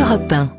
Europe 1.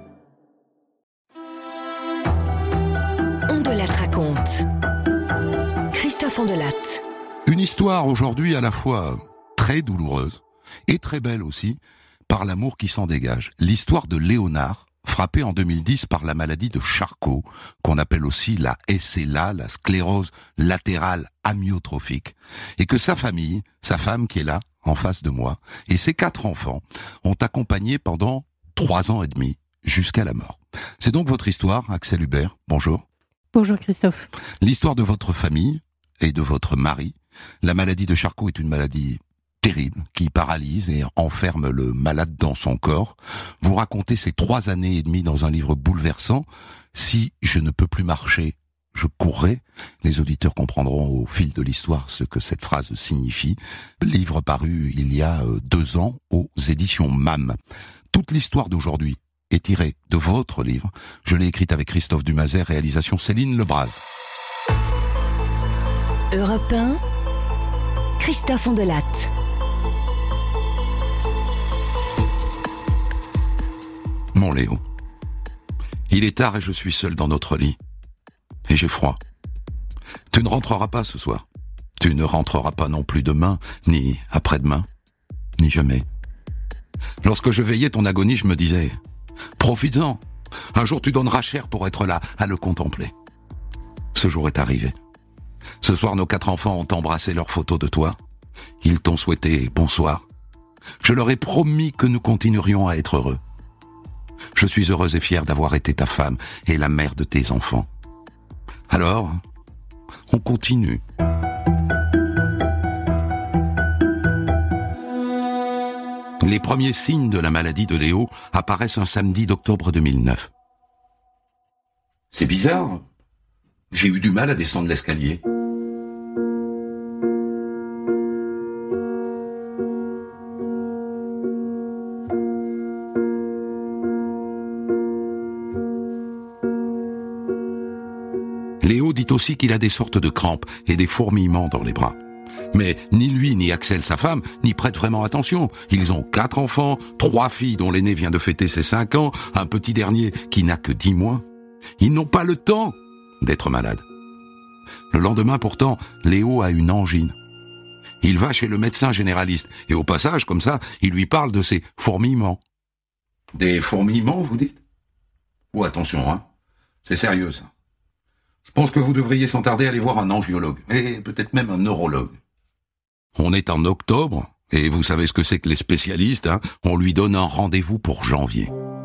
On de la raconte. Christophe Ondelatte. Une histoire aujourd'hui à la fois très douloureuse et très belle aussi, par l'amour qui s'en dégage. L'histoire de Léonard, frappé en 2010 par la maladie de Charcot, qu'on appelle aussi la SLA, la sclérose latérale amyotrophique, et que sa famille, sa femme qui est là, en face de moi, et ses 4 enfants, ont accompagné pendant 3 ans et demi, jusqu'à la mort. C'est donc votre histoire, Axel Hubert. Bonjour. Bonjour Christophe. L'histoire de votre famille et de votre mari. La maladie de Charcot est une maladie terrible, qui paralyse et enferme le malade dans son corps. Vous racontez ces 3 années et demie dans un livre bouleversant. Si je ne peux plus marcher, je courrai. Les auditeurs comprendront au fil de l'histoire ce que cette phrase signifie. Livre paru il y a 2 ans aux éditions MAM. Toute l'histoire d'aujourd'hui est tirée de votre livre. Je l'ai écrite avec Christophe Dumazet, réalisation Céline Lebras. Europe 1, Christophe Ondelatte. Mon Léo, il est tard et je suis seul dans notre lit. Et j'ai froid. Tu ne rentreras pas ce soir. Tu ne rentreras pas non plus demain, ni après-demain, ni jamais. Lorsque je veillais ton agonie, je me disais, profites-en. Un jour tu donneras cher pour être là, à le contempler. Ce jour est arrivé. Ce soir, nos 4 enfants ont embrassé leurs photos de toi. Ils t'ont souhaité bonsoir. Je leur ai promis que nous continuerions à être heureux. Je suis heureuse et fière d'avoir été ta femme et la mère de tes enfants. Alors, on continue. Les premiers signes de la maladie de Léo apparaissent un samedi d'octobre 2009. C'est bizarre. J'ai eu du mal à descendre l'escalier. Léo dit aussi qu'il a des sortes de crampes et des fourmillements dans les bras. Mais ni lui ni Axel, sa femme, n'y prêtent vraiment attention. Ils ont 4 enfants, 3 filles dont l'aînée vient de fêter ses 5 ans, un petit dernier qui n'a que 10 mois. Ils n'ont pas le temps d'être malades. Le lendemain pourtant, Léo a une angine. Il va chez le médecin généraliste et au passage, comme ça, il lui parle de ses fourmillements. Des fourmillements, vous dites ? Oh, attention, hein. C'est sérieux, ça. Je pense que vous devriez sans tarder aller voir un angiologue, et peut-être même un neurologue. On est en octobre, et vous savez ce que c'est que les spécialistes, hein. On lui donne un rendez-vous pour janvier.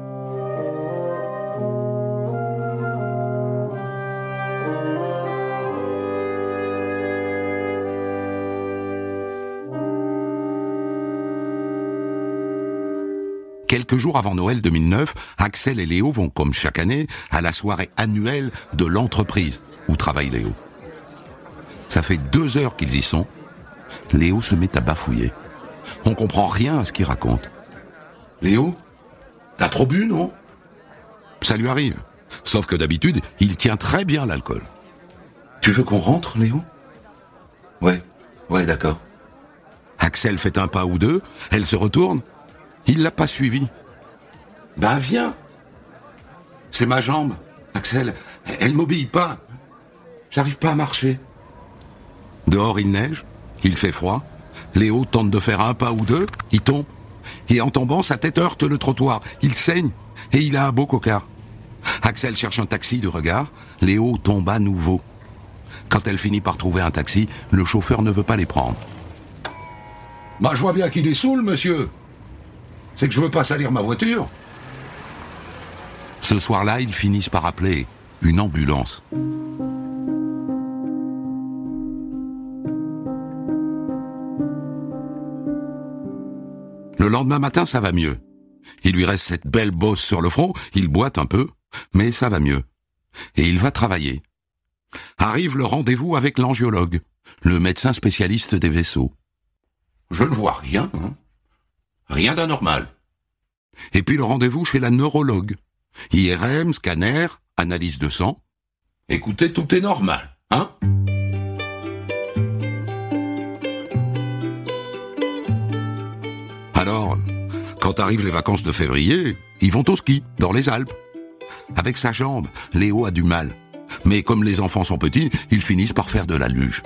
Quelques jours avant Noël 2009, Axel et Léo vont, comme chaque année, à la soirée annuelle de l'entreprise où travaille Léo. Ça fait 2 heures qu'ils y sont. Léo se met à bafouiller. On comprend rien à ce qu'il raconte. Léo, t'as trop bu, non ? Ça lui arrive. Sauf que d'habitude, il tient très bien l'alcool. Tu veux qu'on rentre, Léo ? Ouais, d'accord. Axel fait un pas ou 2, elle se retourne. Il l'a pas suivi. Ben viens. C'est ma jambe, Axel. Elle m'obéit pas. J'arrive pas à marcher. Dehors il neige, il fait froid. Léo tente de faire un pas ou 2, il tombe. Et en tombant, sa tête heurte le trottoir. Il saigne et il a un beau cocard. Axel cherche un taxi de regard. Léo tombe à nouveau. Quand elle finit par trouver un taxi, le chauffeur ne veut pas les prendre. Bah je vois bien qu'il est saoul, monsieur. C'est que je veux pas salir ma voiture. Ce soir-là, ils finissent par appeler une ambulance. Le lendemain matin, ça va mieux. Il lui reste cette belle bosse sur le front, il boite un peu, mais ça va mieux. Et il va travailler. Arrive le rendez-vous avec l'angiologue, le médecin spécialiste des vaisseaux. Je ne vois rien, hein. Rien d'anormal. Et puis le rendez-vous chez la neurologue. IRM, scanner, analyse de sang. Écoutez, tout est normal, hein ? Alors, Quand arrivent les vacances de février, ils vont au ski, dans les Alpes. Avec sa jambe, Léo a du mal. Mais comme les enfants sont petits, ils finissent par faire de la luge.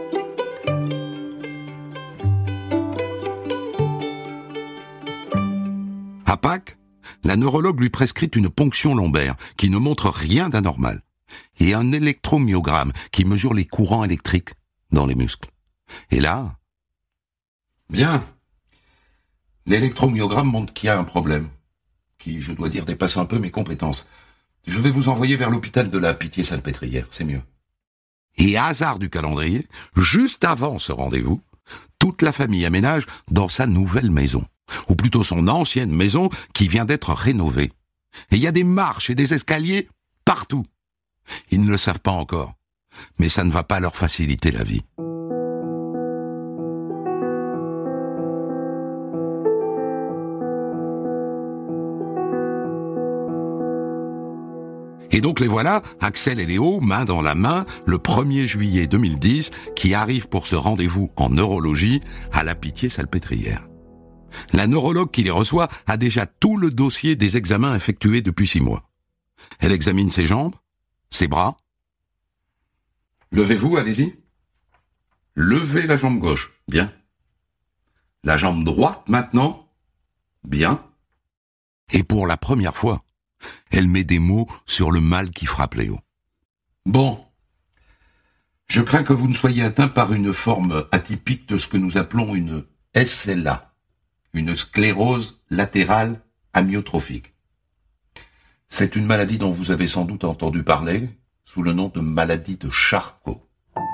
À Pâques, la neurologue lui prescrit une ponction lombaire qui ne montre rien d'anormal et un électromyogramme qui mesure les courants électriques dans les muscles. Et là, bien, l'électromyogramme montre qu'il y a un problème qui, je dois dire, dépasse un peu mes compétences. Je vais vous envoyer vers l'hôpital de la Pitié-Salpêtrière, c'est mieux. Et hasard du calendrier, juste avant ce rendez-vous, toute la famille aménage dans sa nouvelle maison, ou plutôt son ancienne maison qui vient d'être rénovée. Et il y a des marches et des escaliers partout. Ils ne le savent pas encore, mais ça ne va pas leur faciliter la vie. Et donc les voilà, Axel et Léo, main dans la main, le 1er juillet 2010, qui arrivent pour ce rendez-vous en neurologie à la Pitié-Salpêtrière. La neurologue qui les reçoit a déjà tout le dossier des examens effectués depuis 6 mois. Elle examine ses jambes, ses bras. Levez-vous, allez-y. Levez la jambe gauche, bien. La jambe droite maintenant, bien. Et pour la première fois, elle met des mots sur le mal qui frappe Léo. Bon, je crains que vous ne soyez atteint par une forme atypique de ce que nous appelons une SLA, une sclérose latérale amyotrophique. C'est une maladie dont vous avez sans doute entendu parler sous le nom de maladie de Charcot.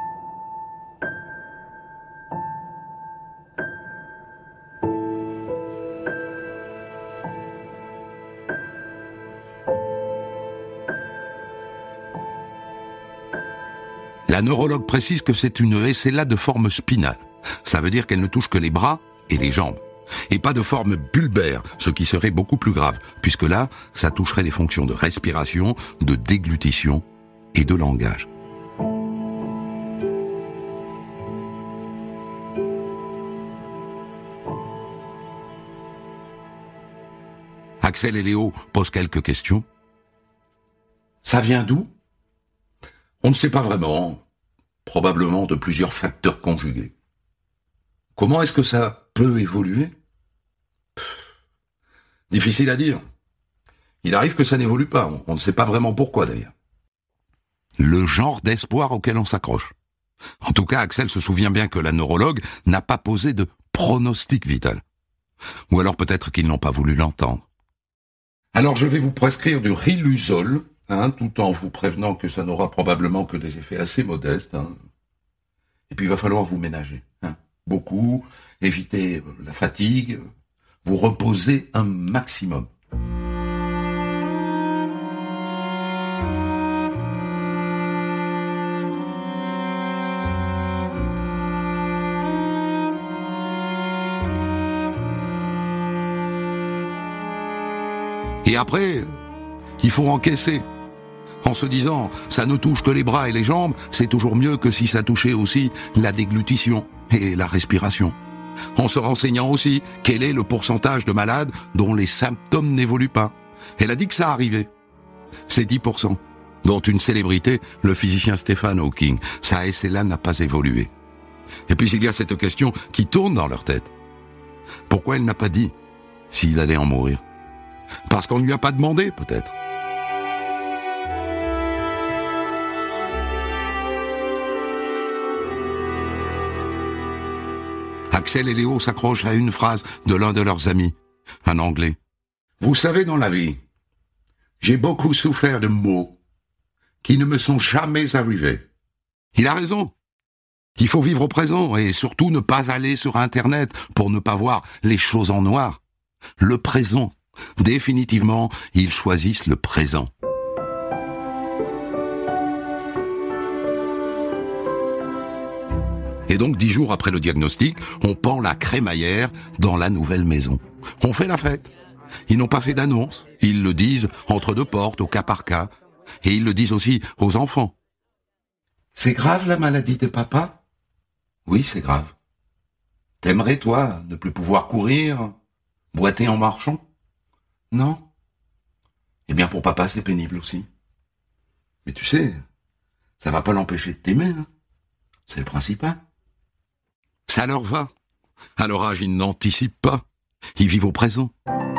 La neurologue précise que c'est une SLA de forme spinale. Ça veut dire qu'elle ne touche que les bras et les jambes. Et pas de forme bulbaire, ce qui serait beaucoup plus grave, puisque là, ça toucherait les fonctions de respiration, de déglutition et de langage. Axel et Léo posent quelques questions. Ça vient d'où ? On ne sait pas vraiment, probablement de plusieurs facteurs conjugués. Comment est-ce que ça peut évoluer ? Difficile à dire. Il arrive que ça n'évolue pas, on ne sait pas vraiment pourquoi d'ailleurs. Le genre d'espoir auquel on s'accroche. En tout cas, Axel se souvient bien que la neurologue n'a pas posé de pronostic vital. Ou alors peut-être qu'ils n'ont pas voulu l'entendre. Alors je vais vous prescrire du Riluzole, tout en vous prévenant que ça n'aura probablement que des effets assez modestes. Et puis il va falloir vous ménager. Beaucoup, éviter la fatigue, vous reposer un maximum. Et après, il faut encaisser. En se disant, ça ne touche que les bras et les jambes, c'est toujours mieux que si ça touchait aussi la déglutition et la respiration. En se renseignant aussi, quel est le pourcentage de malades dont les symptômes n'évoluent pas. Elle a dit que ça arrivait. C'est 10%, dont une célébrité, le physicien Stephen Hawking. Sa SLA n'a pas évolué. Et puis il y a cette question qui tourne dans leur tête. Pourquoi elle n'a pas dit s'il allait en mourir ? Parce qu'on ne lui a pas demandé, peut-être. Axel et Léo s'accrochent à une phrase de l'un de leurs amis, un Anglais. Vous savez, dans la vie, j'ai beaucoup souffert de maux qui ne me sont jamais arrivés. Il a raison. Il faut vivre au présent et surtout ne pas aller sur Internet pour ne pas voir les choses en noir. Le présent. Définitivement, ils choisissent le présent. Et donc, 10 jours après le diagnostic, on pend la crémaillère dans la nouvelle maison. On fait la fête. Ils n'ont pas fait d'annonce. Ils le disent entre deux portes, au cas par cas. Et ils le disent aussi aux enfants. C'est grave la maladie de papa ? Oui, c'est grave. T'aimerais, toi, ne plus pouvoir courir ? Boiter en marchant? Non. Eh bien, pour papa, c'est pénible aussi. Mais tu sais, ça va pas l'empêcher de t'aimer, hein. C'est le principal. Ça leur va. À leur âge, ils n'anticipent pas. Ils vivent au présent.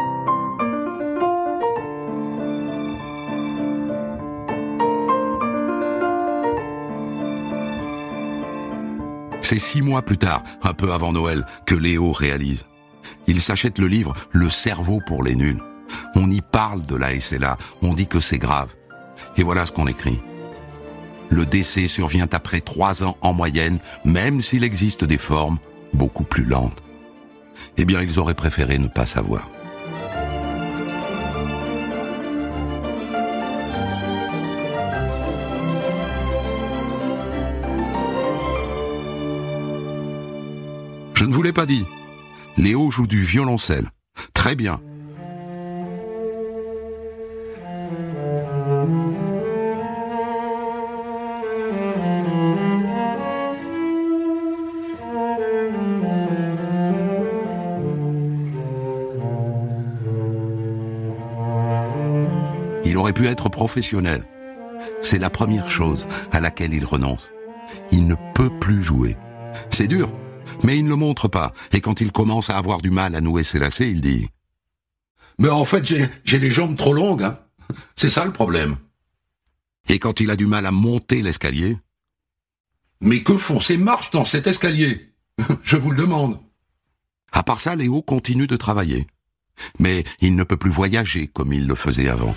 C'est 6 mois plus tard, un peu avant Noël, que Léo réalise. Il s'achète le livre « Le cerveau pour les nuls ». On y parle de la SLA, on dit que c'est grave. Et voilà ce qu'on écrit. Le décès survient après 3 ans en moyenne, même s'il existe des formes beaucoup plus lentes. Eh bien, ils auraient préféré ne pas savoir. Je ne vous l'ai pas dit. Léo joue du violoncelle. Très bien. Il aurait pu être professionnel. C'est la première chose à laquelle il renonce. Il ne peut plus jouer. C'est dur, mais il ne le montre pas. Et quand il commence à avoir du mal à nouer ses lacets, il dit « Mais en fait, j'ai les jambes trop longues, hein. C'est ça le problème. » Et quand il a du mal à monter l'escalier, « Mais que font ces marches dans cet escalier? Je vous le demande. » À part ça, Léo continue de travailler. Mais il ne peut plus voyager comme il le faisait avant.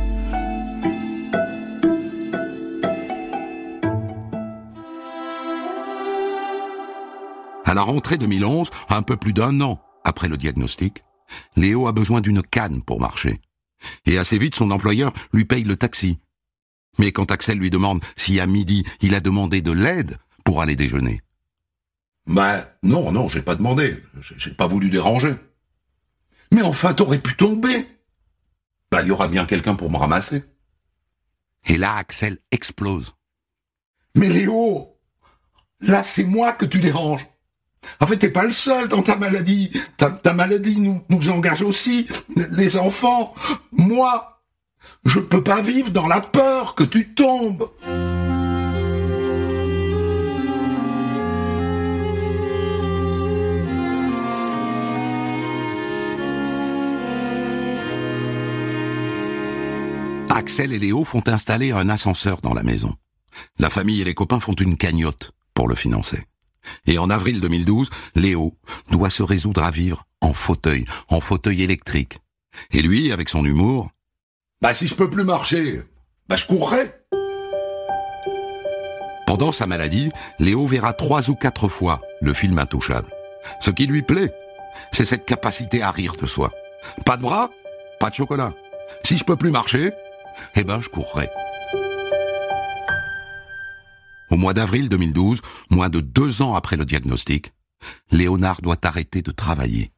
À la rentrée 2011, un peu plus d'1 an après le diagnostic, Léo a besoin d'une canne pour marcher. Et assez vite, son employeur lui paye le taxi. Mais quand Axel lui demande si à midi, il a demandé de l'aide pour aller déjeuner. Non, j'ai pas demandé. J'ai pas voulu déranger. Mais enfin, t'aurais pu tomber. Il y aura bien quelqu'un pour me ramasser. Et là, Axel explose. Mais Léo, là, c'est moi que tu déranges. En fait, t'es pas le seul dans ta maladie. Ta maladie nous engage aussi, les enfants. Moi, je peux pas vivre dans la peur que tu tombes. Axel et Léo font installer un ascenseur dans la maison. La famille et les copains font une cagnotte pour le financer. Et en avril 2012, Léo doit se résoudre à vivre en fauteuil électrique. Et lui, avec son humour, si je peux plus marcher, je courrai. Pendant sa maladie, Léo verra 3 ou 4 fois le film Intouchable. Ce qui lui plaît, c'est cette capacité à rire de soi. Pas de bras, pas de chocolat. Si je peux plus marcher, je courrai. Au mois d'avril 2012, moins de 2 ans après le diagnostic, Léonard doit arrêter de travailler.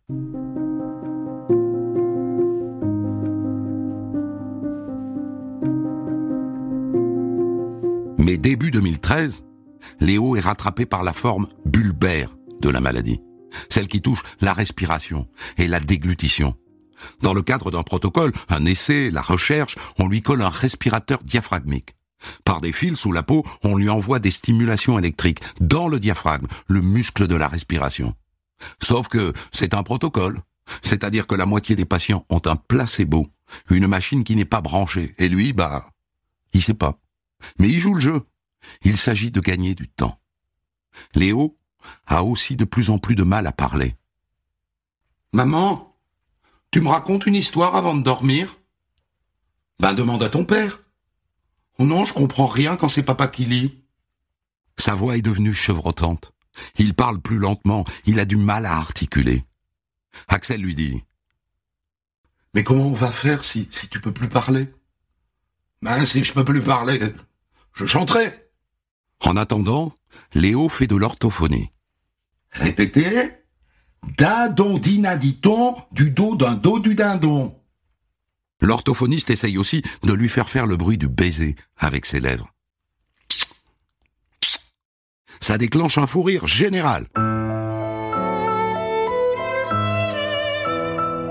Mais début 2013, Léo est rattrapé par la forme bulbaire de la maladie, celle qui touche la respiration et la déglutition. Dans le cadre d'un protocole, un essai, la recherche, on lui colle un respirateur diaphragmique. Par des fils sous la peau, on lui envoie des stimulations électriques dans le diaphragme, le muscle de la respiration. Sauf que c'est un protocole, c'est-à-dire que la moitié des patients ont un placebo, une machine qui n'est pas branchée, et lui, il sait pas. Mais il joue le jeu. Il s'agit de gagner du temps. Léo a aussi de plus en plus de mal à parler. « Maman, tu me racontes une histoire avant de dormir ? » Demande à ton père. « Oh non, je comprends rien quand c'est papa qui lit. » Sa voix est devenue chevrotante. Il parle plus lentement, il a du mal à articuler. Axel lui dit « Mais comment on va faire si tu peux plus parler ? » Si je peux plus parler, je chanterai. En attendant, Léo fait de l'orthophonie. Répétez. Dindon dinaditon, du dos d'un dos du dindon. L'orthophoniste essaye aussi de lui faire le bruit du baiser avec ses lèvres. Ça déclenche un fou rire général.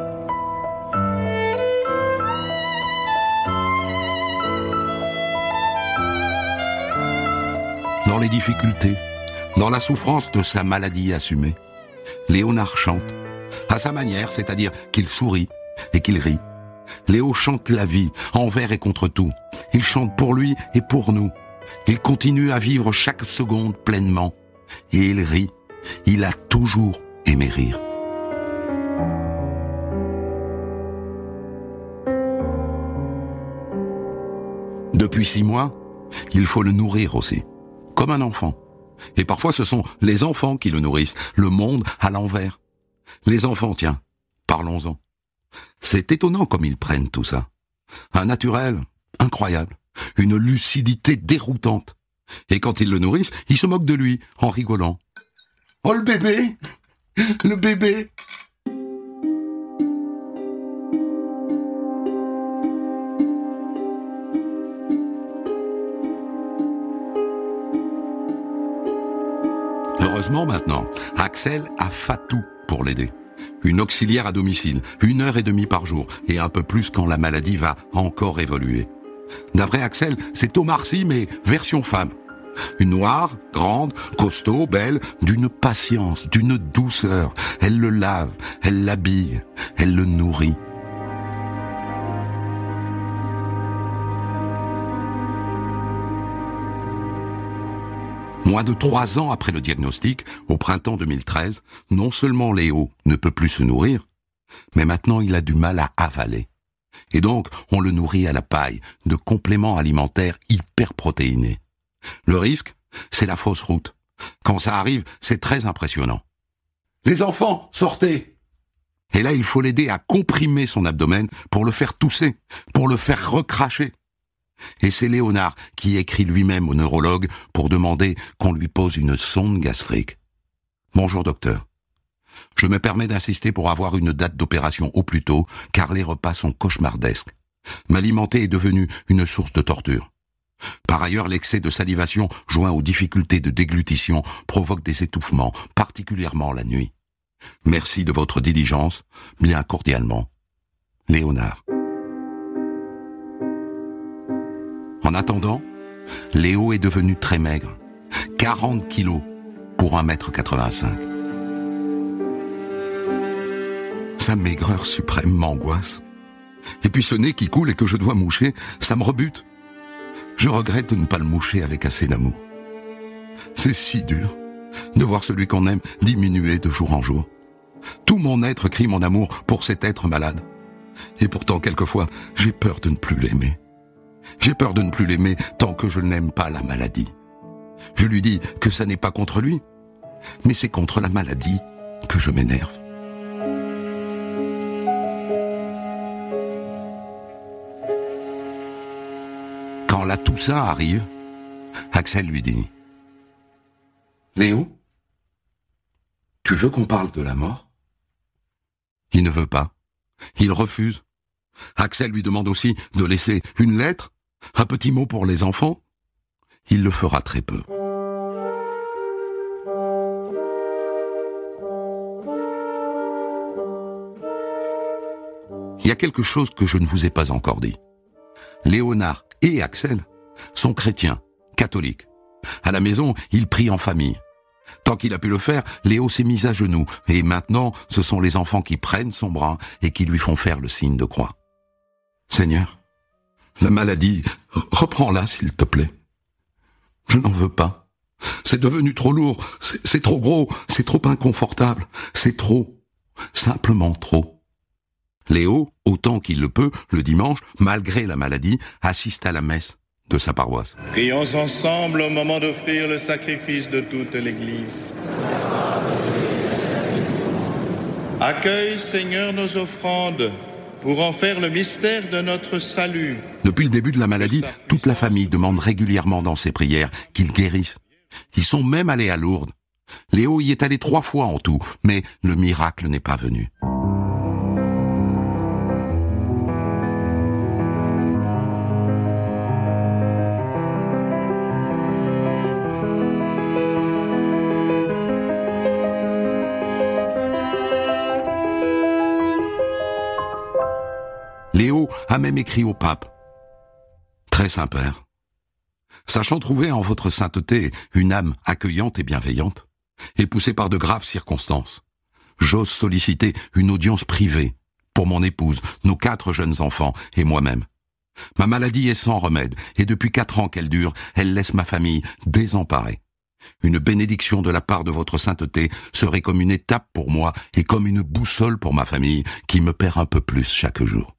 les difficultés, dans la souffrance de sa maladie assumée. Léonard chante, à sa manière, c'est-à-dire qu'il sourit et qu'il rit. Léo chante la vie, envers et contre tout. Il chante pour lui et pour nous. Il continue à vivre chaque seconde pleinement. Et il rit. Il a toujours aimé rire. Depuis 6 mois, il faut le nourrir aussi, comme un enfant. Et parfois ce sont les enfants qui le nourrissent, le monde à l'envers. Les enfants, tiens, parlons-en. C'est étonnant comme ils prennent tout ça. Un naturel incroyable, une lucidité déroutante. Et quand ils le nourrissent, ils se moquent de lui en rigolant. « Oh le bébé, le bébé !» Heureusement maintenant, Axel a Fatou pour l'aider. Une auxiliaire à domicile, 1h30 par jour, et un peu plus quand la maladie va encore évoluer. D'après Axel, c'est Omar Sy, mais version femme. Une noire, grande, costaud, belle, d'une patience, d'une douceur. Elle le lave, elle l'habille, elle le nourrit. Moins de 3 ans après le diagnostic, au printemps 2013, non seulement Léo ne peut plus se nourrir, mais maintenant il a du mal à avaler. Et donc, on le nourrit à la paille, de compléments alimentaires hyper protéinés. Le risque, c'est la fausse route. Quand ça arrive, c'est très impressionnant. « Les enfants, sortez !» Et là, il faut l'aider à comprimer son abdomen pour le faire tousser, pour le faire recracher. Et c'est Léonard qui écrit lui-même au neurologue pour demander qu'on lui pose une sonde gastrique. « Bonjour docteur. Je me permets d'insister pour avoir une date d'opération au plus tôt, car les repas sont cauchemardesques. M'alimenter est devenu une source de torture. Par ailleurs, l'excès de salivation, joint aux difficultés de déglutition, provoque des étouffements, particulièrement la nuit. Merci de votre diligence, bien cordialement. Léonard. » En attendant, Léo est devenu très maigre. 40 kilos pour 1m85. Sa maigreur suprême m'angoisse. Et puis ce nez qui coule et que je dois moucher, ça me rebute. Je regrette de ne pas le moucher avec assez d'amour. C'est si dur de voir celui qu'on aime diminuer de jour en jour. Tout mon être crie mon amour pour cet être malade. Et pourtant, quelquefois, j'ai peur de ne plus l'aimer. J'ai peur de ne plus l'aimer tant que je n'aime pas la maladie. Je lui dis que ça n'est pas contre lui, mais c'est contre la maladie que je m'énerve. Quand la Toussaint arrive, Axel lui dit « Léo, tu veux qu'on parle de la mort ?» Il ne veut pas. Il refuse. Axel lui demande aussi de laisser une lettre, un petit mot pour les enfants. Il le fera très peu. Il y a quelque chose que je ne vous ai pas encore dit. Léonard et Axel sont chrétiens, catholiques. À la maison, ils prient en famille. Tant qu'il a pu le faire, Léo s'est mis à genoux, et maintenant, ce sont les enfants qui prennent son bras et qui lui font faire le signe de croix. Seigneur, la maladie, reprends-la s'il te plaît. Je n'en veux pas. C'est devenu trop lourd, c'est trop gros, c'est trop inconfortable, c'est trop, simplement trop. Léo, autant qu'il le peut, le dimanche, malgré la maladie, assiste à la messe de sa paroisse. Prions ensemble au moment d'offrir le sacrifice de toute l'Église. Accueille, Seigneur, nos offrandes pour en faire le mystère de notre salut. Depuis le début de la maladie, toute la famille demande régulièrement dans ses prières qu'il guérisse. Ils sont même allés à Lourdes. Léo y est allé 3 fois en tout, mais le miracle n'est pas venu. Léo a même écrit au pape. Très Saint-Père, Sachant trouver en votre sainteté une âme accueillante et bienveillante, et poussé par de graves circonstances, j'ose solliciter une audience privée pour mon épouse, nos 4 jeunes enfants et moi-même. Ma maladie est sans remède, et depuis 4 ans qu'elle dure, elle laisse ma famille désemparée. Une bénédiction de la part de votre sainteté serait comme une étape pour moi et comme une boussole pour ma famille qui me perd un peu plus chaque jour.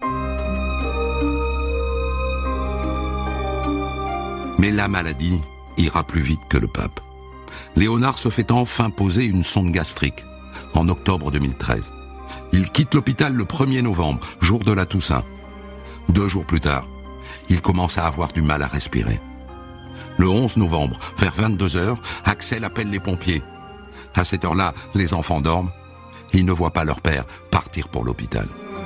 Mais la maladie ira plus vite que le pape. Léonard se fait enfin poser une sonde gastrique en octobre 2013. Il quitte l'hôpital le 1er novembre, jour de la Toussaint. 2 jours plus tard, il commence à avoir du mal à respirer. Le 11 novembre, vers 22h, Axel appelle les pompiers. À cette heure-là, les enfants dorment. Ils ne voient pas leur père partir pour l'hôpital.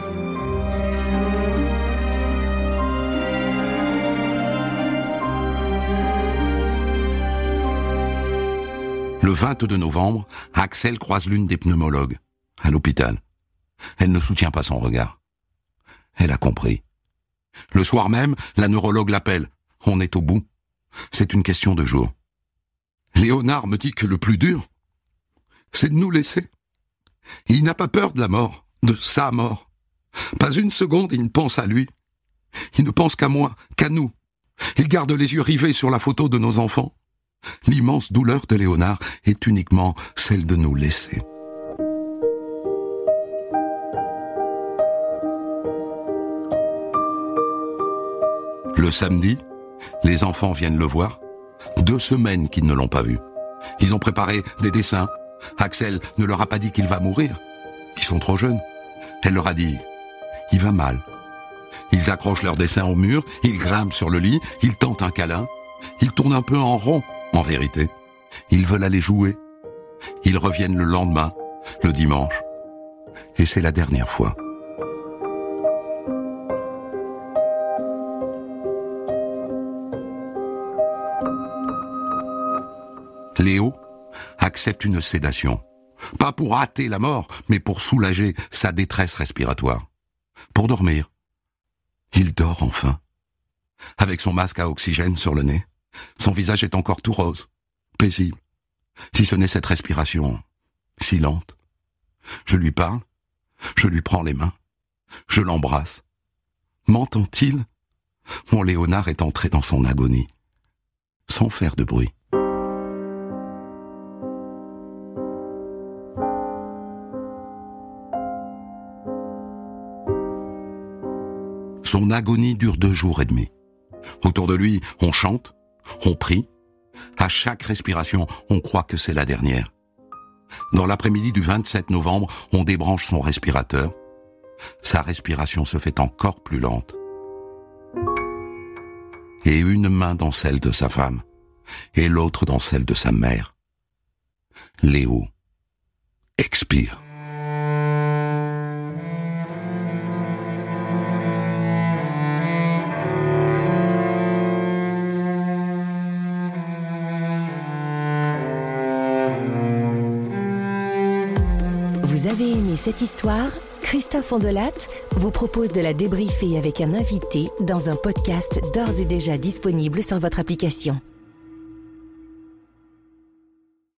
Le 22 novembre, Axel croise l'une des pneumologues, à l'hôpital. Elle ne soutient pas son regard. Elle a compris. Le soir même, la neurologue l'appelle. On est au bout. C'est une question de jours. Léonard me dit que le plus dur, c'est de nous laisser. Il n'a pas peur de la mort, de sa mort. Pas une seconde, il ne pense à lui. Il ne pense qu'à moi, qu'à nous. Il garde les yeux rivés sur la photo de nos enfants. L'immense douleur de Léonard est uniquement celle de nous laisser. Le samedi, les enfants viennent le voir. 2 semaines qu'ils ne l'ont pas vu. Ils ont préparé des dessins. Axel ne leur a pas dit qu'il va mourir. Ils sont trop jeunes. Elle leur a dit « Il va mal ». Ils accrochent leurs dessins au mur, ils grimpent sur le lit, ils tentent un câlin. Ils tournent un peu en rond, en vérité. Ils veulent aller jouer. Ils reviennent le lendemain, le dimanche. Et c'est la dernière fois. Léo accepte une sédation. Pas pour hâter la mort, mais pour soulager sa détresse respiratoire. Pour dormir. Il dort enfin. Avec son masque à oxygène sur le nez, son visage est encore tout rose, paisible. Si ce n'est cette respiration si lente. Je lui parle, je lui prends les mains, je l'embrasse. M'entend-il ? Mon Léonard est entré dans son agonie, sans faire de bruit. Son agonie dure 2 jours et demi. Autour de lui, on chante, on prie. À chaque respiration, on croit que c'est la dernière. Dans l'après-midi du 27 novembre, on débranche son respirateur. Sa respiration se fait encore plus lente. Et une main dans celle de sa femme, et l'autre dans celle de sa mère. Léo expire. Vous avez aimé cette histoire ? Christophe Ondelatte vous propose de la débriefer avec un invité dans un podcast d'ores et déjà disponible sur votre application.